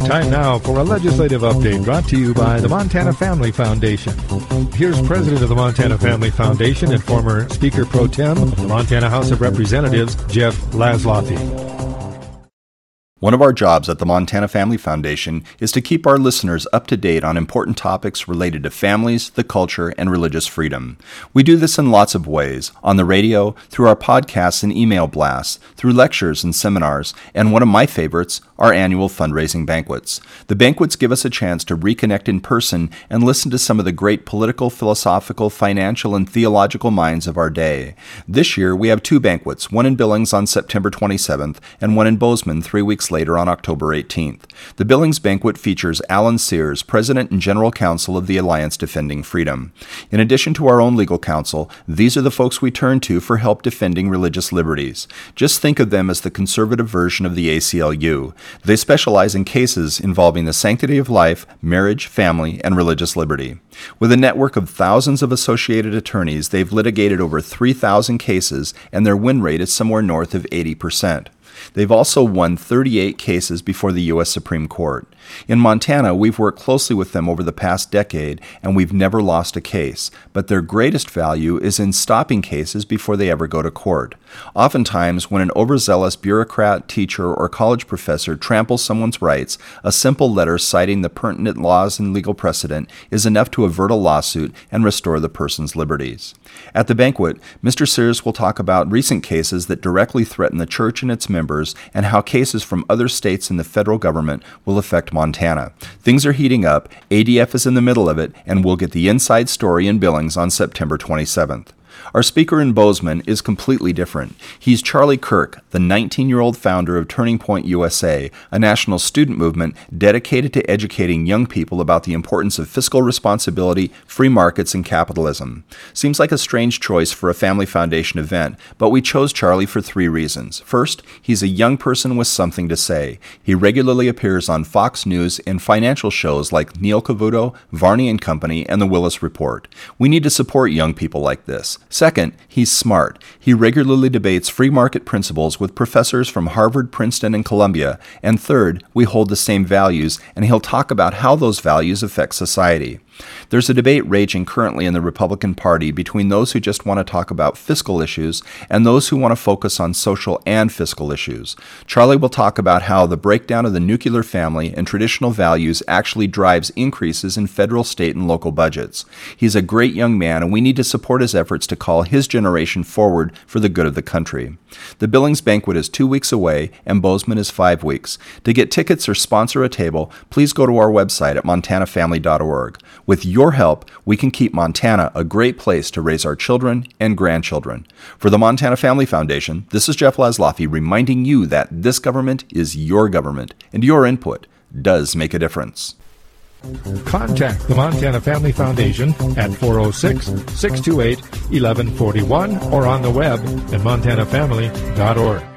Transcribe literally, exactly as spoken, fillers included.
Time now for a legislative update brought to you by the Montana Family Foundation. Here's President of the Montana Family Foundation and former Speaker Pro Tem of the Montana House of Representatives, Jeff Laszloffy. One of our jobs at the Montana Family Foundation is to keep our listeners up to date on important topics related to families, the culture, and religious freedom. We do this in lots of ways, on the radio, through our podcasts and email blasts, through lectures and seminars, and one of my favorites, our annual fundraising banquets. The banquets give us a chance to reconnect in person and listen to some of the great political, philosophical, financial, and theological minds of our day. This year, we have two banquets, one in Billings on September twenty-seventh and one in Bozeman three weeks later on October eighteenth. The Billings banquet features Alan Sears, President and General Counsel of the Alliance Defending Freedom. In addition to our own legal counsel, these are the folks we turn to for help defending religious liberties. Just think of them as the conservative version of the A C L U. They specialize in cases involving the sanctity of life, marriage, family, and religious liberty. With a network of thousands of associated attorneys, they've litigated over three thousand cases, and their win rate is somewhere north of eighty percent. They've also won thirty-eight cases before the U S Supreme Court. In Montana, we've worked closely with them over the past decade, and we've never lost a case. But their greatest value is in stopping cases before they ever go to court. Oftentimes, when an overzealous bureaucrat, teacher, or college professor tramples someone's rights, a simple letter citing the pertinent laws and legal precedent is enough to avert a lawsuit and restore the person's liberties. At the banquet, Mister Sears will talk about recent cases that directly threaten the church and its members, and how cases from other states and the federal government will affect Montana. Things are heating up, A D F is in the middle of it, and we'll get the inside story in Billings on September twenty-seventh. Our speaker in Bozeman is completely different. He's Charlie Kirk, the nineteen-year-old founder of Turning Point U S A, a national student movement dedicated to educating young people about the importance of fiscal responsibility, free markets, and capitalism. Seems like a strange choice for a Family Foundation event, but we chose Charlie for three reasons. First, he's a young person with something to say. He regularly appears on Fox News and financial shows like Neil Cavuto, Varney and Company, and The Willis Report. We need to support young people like this. Second, he's smart. He regularly debates free market principles with professors from Harvard, Princeton, and Columbia. And third, we hold the same values, and he'll talk about how those values affect society. There's a debate raging currently in the Republican Party between those who just want to talk about fiscal issues and those who want to focus on social and fiscal issues. Charlie will talk about how the breakdown of the nuclear family and traditional values actually drives increases in federal, state, and local budgets. He's a great young man, and we need to support his efforts to call his generation forward for the good of the country. The Billings banquet is two weeks away, and Bozeman is five weeks. To get tickets or sponsor a table, please go to our website at montana family dot org. With your help, we can keep Montana a great place to raise our children and grandchildren. For the Montana Family Foundation, this is Jeff Laszloffy reminding you that this government is your government, and your input does make a difference. Contact the Montana Family Foundation at four oh six, six two eight, one one four one or on the web at montana family dot org.